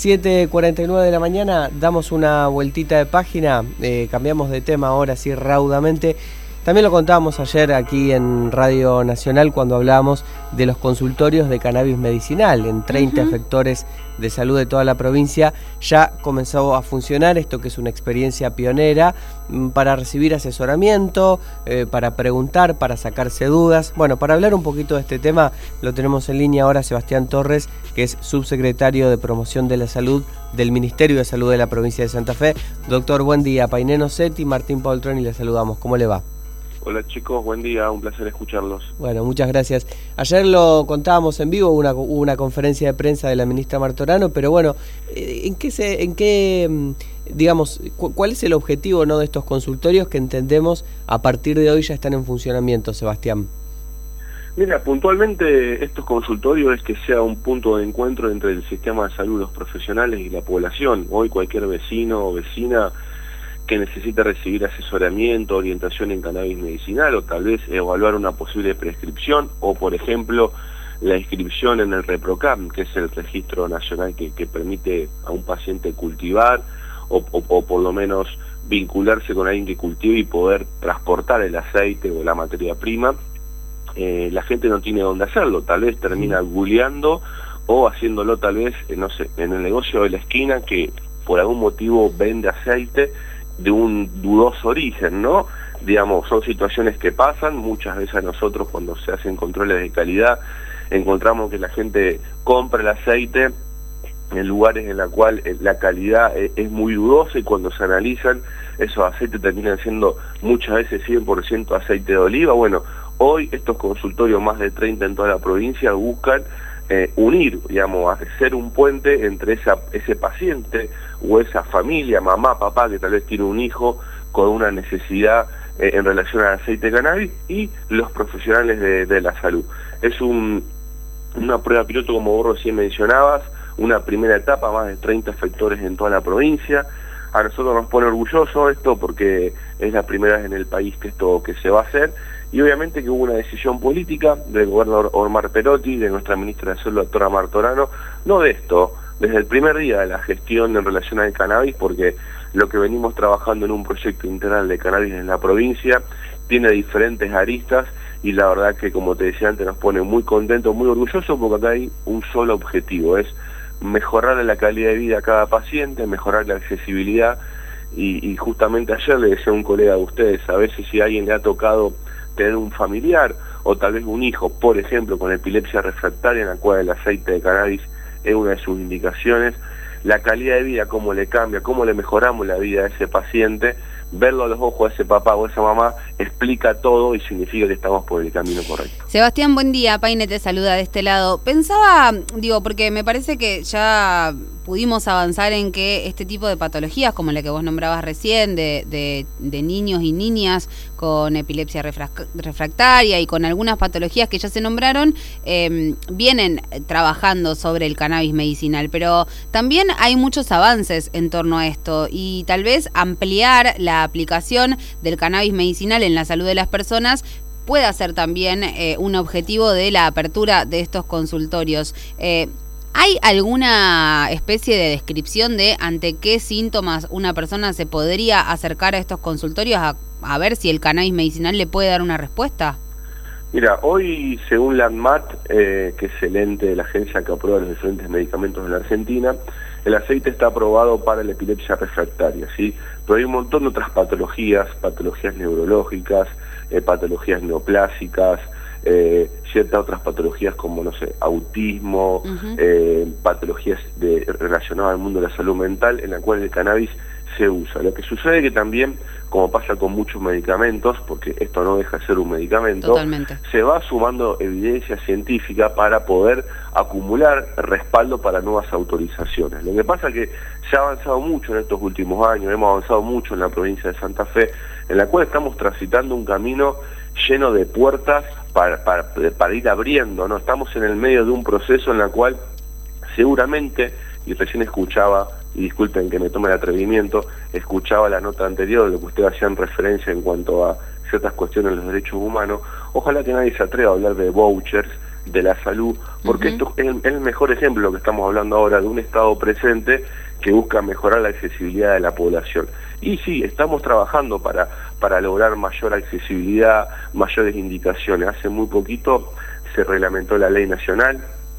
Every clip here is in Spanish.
7:49 de la mañana, damos una vueltita de página, cambiamos de tema ahora así raudamente. También lo contábamos ayer aquí en Radio Nacional cuando hablábamos de los consultorios de cannabis medicinal en 30 efectores de salud de toda la provincia. Ya comenzó a funcionar esto, que es una experiencia pionera para recibir asesoramiento, para preguntar, para sacarse dudas. Bueno, para hablar un poquito de este tema lo tenemos en línea ahora Sebastián Torres, que es subsecretario de Promoción de la Salud del Ministerio de Salud de la provincia de Santa Fe. Doctor, buen día. Paineno Setti, Martín Poltroni, le saludamos. ¿Cómo le va? Hola chicos, buen día, un placer escucharlos. Bueno, muchas gracias. Ayer lo contábamos en vivo, hubo una conferencia de prensa de la ministra Martorano, pero bueno, ¿cuál es el objetivo, no, de estos consultorios que entendemos a partir de hoy ya están en funcionamiento, Sebastián? Mira, puntualmente estos consultorios es que sea un punto de encuentro entre el sistema de salud, los profesionales y la población. Hoy cualquier vecino o vecina que necesita recibir asesoramiento, orientación en cannabis medicinal o tal vez evaluar una posible prescripción o, por ejemplo, la inscripción en el ReproCam, que es el registro nacional que permite a un paciente cultivar o por lo menos vincularse con alguien que cultive y poder transportar el aceite o la materia prima. La gente no tiene dónde hacerlo, tal vez termina googleando o haciéndolo tal vez, no sé, en el negocio de la esquina que por algún motivo vende aceite de un dudoso origen, ¿no? Digamos, son situaciones que pasan, muchas veces a nosotros cuando se hacen controles de calidad encontramos que la gente compra el aceite en lugares en la cual la calidad es muy dudosa y cuando se analizan esos aceites terminan siendo muchas veces 100% aceite de oliva. Bueno, hoy estos consultorios, más de 30 en toda la provincia, buscan unir, digamos, hacer un puente entre ese paciente o esa familia, mamá, papá, que tal vez tiene un hijo con una necesidad en relación al aceite de cannabis y los profesionales de la salud. Es una prueba piloto, como vos recién mencionabas, una primera etapa, más de 30 efectores en toda la provincia. A nosotros nos pone orgulloso esto porque es la primera vez en el país que se va a hacer, y obviamente que hubo una decisión política del gobernador Omar Perotti, de nuestra ministra de Salud, doctora Martorano, no de esto, desde el primer día de la gestión en relación al cannabis, porque lo que venimos trabajando en un proyecto integral de cannabis en la provincia tiene diferentes aristas, y la verdad que, como te decía antes, nos pone muy contentos, muy orgullosos, porque acá hay un solo objetivo, es mejorar la calidad de vida a cada paciente, mejorar la accesibilidad, y justamente ayer le decía a un colega de ustedes, a veces si a alguien le ha tocado tener un familiar o tal vez un hijo, por ejemplo, con epilepsia refractaria, en la cual el aceite de cannabis es una de sus indicaciones, la calidad de vida, cómo le cambia, cómo le mejoramos la vida a ese paciente, verlo a los ojos a ese papá o a esa mamá, explica todo y significa que estamos por el camino correcto. Sebastián, buen día. Paine te saluda de este lado. Pensaba, porque me parece que ya pudimos avanzar en que este tipo de patologías, como la que vos nombrabas recién, de niños y niñas con epilepsia refractaria y con algunas patologías que ya se nombraron, vienen trabajando sobre el cannabis medicinal, pero también hay muchos avances en torno a esto, y tal vez ampliar la aplicación del cannabis medicinal en la salud de las personas pueda ser también un objetivo de la apertura de estos consultorios. ¿Hay alguna especie de descripción de ante qué síntomas una persona se podría acercar a estos consultorios a ver si el cannabis medicinal le puede dar una respuesta? Mira, hoy, según la ANMAT, que es el ente de la agencia que aprueba los diferentes medicamentos en la Argentina, el aceite está aprobado para la epilepsia refractaria, ¿sí? Pero hay un montón de otras patologías neurológicas, patologías neoplásicas, ciertas otras patologías como, no sé, autismo, patologías relacionadas al mundo de la salud mental, en la cual el cannabis se usa. Lo que sucede que también, como pasa con muchos medicamentos, porque esto no deja de ser un medicamento, totalmente, se va sumando evidencia científica para poder acumular respaldo para nuevas autorizaciones. Lo que pasa es que se ha avanzado mucho en estos últimos años, hemos avanzado mucho en la provincia de Santa Fe, en la cual estamos transitando un camino lleno de puertas para ir abriendo, ¿no? Estamos en el medio de un proceso en el cual seguramente, y recién escuchaba, y disculpen que me tome el atrevimiento, escuchaba la nota anterior de lo que ustedes hacían referencia en cuanto a ciertas cuestiones de los derechos humanos. Ojalá que nadie se atreva a hablar de vouchers, de la salud, porque esto es el mejor ejemplo de lo que estamos hablando ahora, de un Estado presente que busca mejorar la accesibilidad de la población. Y sí, estamos trabajando para lograr mayor accesibilidad, mayores indicaciones. Hace muy poquito se reglamentó la ley nacional,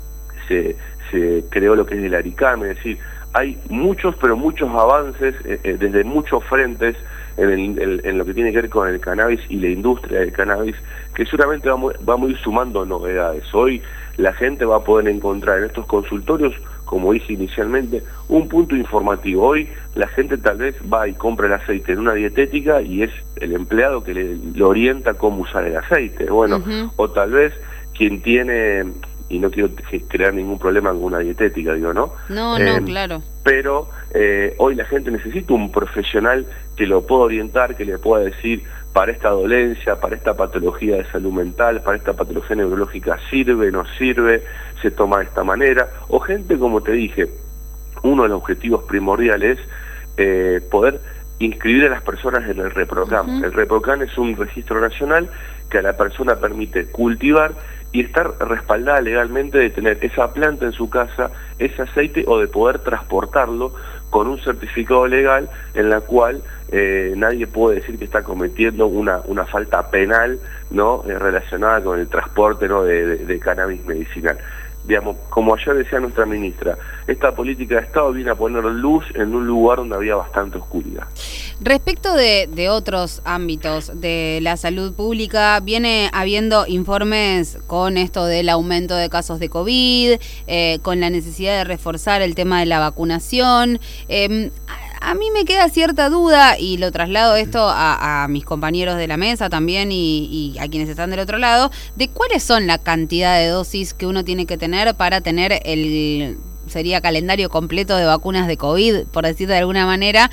se creó lo que es el ARICAM, es decir, hay muchos, pero muchos avances desde muchos frentes en lo que tiene que ver con el cannabis y la industria del cannabis, que seguramente vamos a ir sumando novedades. Hoy la gente va a poder encontrar en estos consultorios, como dije inicialmente, un punto informativo. Hoy la gente tal vez va y compra el aceite en una dietética y es el empleado que le orienta cómo usar el aceite. Bueno, o tal vez quien tiene... y no quiero crear ningún problema con una dietética, digo, ¿no? No, claro. Pero hoy la gente necesita un profesional que lo pueda orientar, que le pueda decir, para esta dolencia, para esta patología de salud mental, para esta patología neurológica, sirve, no sirve, se toma de esta manera. O gente, como te dije, uno de los objetivos primordiales es poder inscribir a las personas en el ReproCam. El ReproCam es un registro nacional que a la persona permite cultivar y estar respaldada legalmente de tener esa planta en su casa, ese aceite, o de poder transportarlo con un certificado legal en la cual nadie puede decir que está cometiendo una falta penal, ¿no? Relacionada con el transporte, ¿no? de cannabis medicinal. Digamos, como ayer decía nuestra ministra, esta política de Estado viene a poner luz en un lugar donde había bastante oscuridad. Respecto de otros ámbitos de la salud pública, viene habiendo informes con esto del aumento de casos de COVID, con la necesidad de reforzar el tema de la vacunación. A mí me queda cierta duda, y lo traslado esto a mis compañeros de la mesa también y a quienes están del otro lado, de cuáles son la cantidad de dosis que uno tiene que tener para tener sería calendario completo de vacunas de COVID, por decir de alguna manera,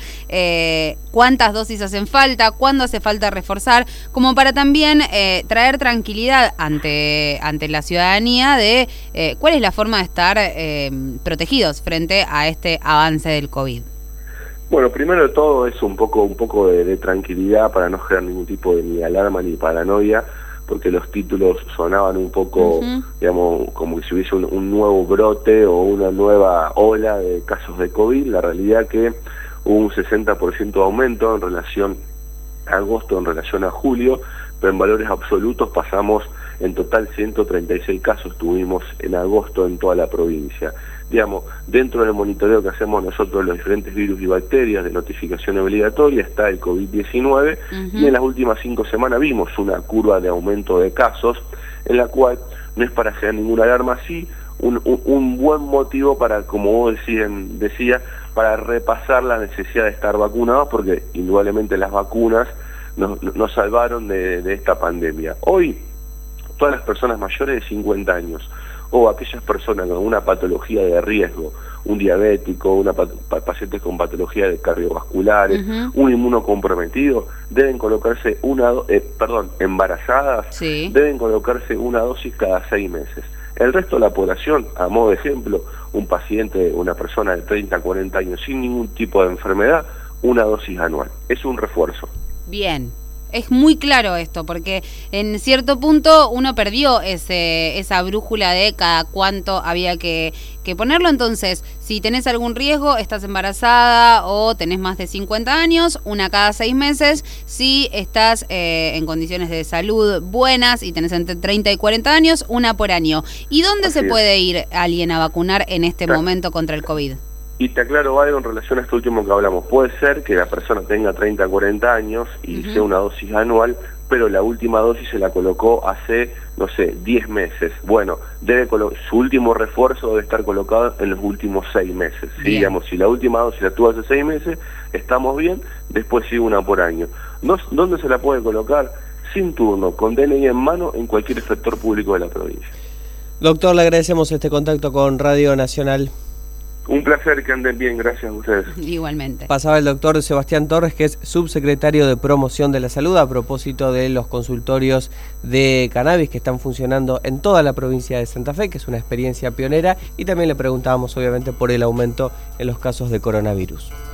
cuántas dosis hacen falta, cuándo hace falta reforzar, como para también traer tranquilidad ante la ciudadanía de cuál es la forma de estar protegidos frente a este avance del COVID. Bueno, primero de todo es un poco de tranquilidad para no generar ningún tipo de ni alarma ni paranoia, porque los títulos sonaban un poco, digamos, como que si hubiese un nuevo brote o una nueva ola de casos de COVID. La realidad que hubo un 60% de aumento en relación a agosto, en relación a julio, pero en valores absolutos pasamos, en total 136 casos tuvimos en agosto en toda la provincia. Digamos, dentro del monitoreo que hacemos nosotros de los diferentes virus y bacterias de notificación obligatoria está el COVID-19, y en las últimas 5 semanas vimos una curva de aumento de casos, en la cual no es para generar ninguna alarma, sí un buen motivo para, como vos decía, para repasar la necesidad de estar vacunados, porque indudablemente las vacunas nos salvaron de esta pandemia. Hoy, todas las personas mayores de 50 años, o aquellas personas con una patología de riesgo, un diabético, pacientes con patologías cardiovasculares, un inmunocomprometido, deben colocarse embarazadas, deben colocarse una dosis cada 6 meses. El resto de la población, a modo de ejemplo, un paciente, una persona de 30 a 40 años sin ningún tipo de enfermedad, una dosis anual. Es un refuerzo. Bien. Es muy claro esto, porque en cierto punto uno perdió esa brújula de cada cuánto había que ponerlo. Entonces, si tenés algún riesgo, estás embarazada o tenés más de 50 años, una cada 6 meses. Si estás en condiciones de salud buenas y tenés entre 30 y 40 años, una por año. ¿Y dónde se puede ir alguien a vacunar en este momento contra el COVID? Y te aclaro algo en relación a esto último que hablamos. Puede ser que la persona tenga 30 a 40 años y sea una dosis anual, pero la última dosis se la colocó hace, 10 meses. Bueno, su último refuerzo debe estar colocado en los últimos 6 meses. ¿Sí? Digamos, si la última dosis la tuvo hace 6 meses, estamos bien, después sigue una por año. ¿Dónde se la puede colocar? Sin turno, con DNI en mano, en cualquier sector público de la provincia. Doctor, le agradecemos este contacto con Radio Nacional. Un placer, que anden bien, gracias a ustedes. Igualmente. Pasaba el doctor Sebastián Torres, que es subsecretario de Promoción de la Salud, a propósito de los consultorios de cannabis que están funcionando en toda la provincia de Santa Fe, que es una experiencia pionera, y también le preguntábamos obviamente por el aumento en los casos de coronavirus.